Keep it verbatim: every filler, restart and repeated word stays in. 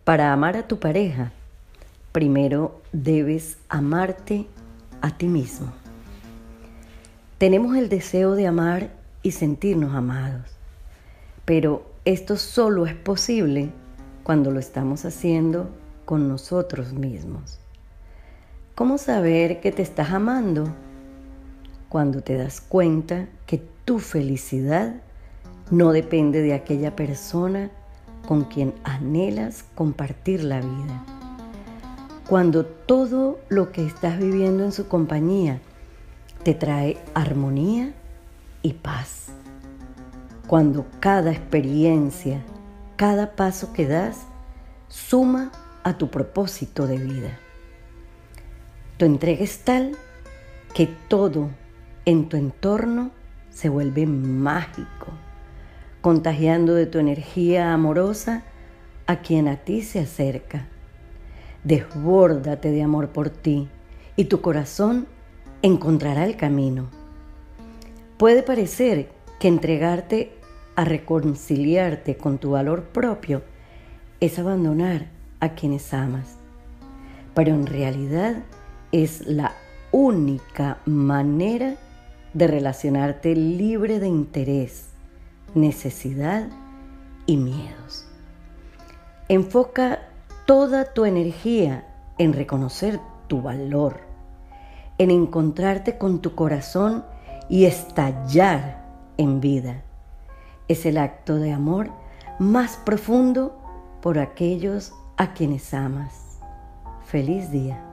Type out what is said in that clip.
Para amar a tu pareja, primero debes amarte a ti mismo. Tenemos el deseo de amar y sentirnos amados, pero esto solo es posible cuando lo estamos haciendo con nosotros mismos. ¿Cómo saber que te estás amando? Cuando te das cuenta que tu felicidad no depende de aquella persona con quien anhelas compartir la vida. Cuando todo lo que estás viviendo en su compañía te trae armonía y paz. Cuando cada experiencia, cada paso que das, suma a tu propósito de vida. Tu entrega es tal que todo en tu entorno se vuelve mágico, contagiando de tu energía amorosa a quien a ti se acerca. Desbórdate de amor por ti y tu corazón encontrará el camino. Puede parecer que entregarte a reconciliarte con tu valor propio es abandonar a quienes amas, pero en realidad es la única manera de relacionarte libre de interés, necesidad y miedos. Enfoca toda tu energía en reconocer tu valor, en encontrarte con tu corazón y estallar en vida. Es el acto de amor más profundo por aquellos a quienes amas. Feliz día.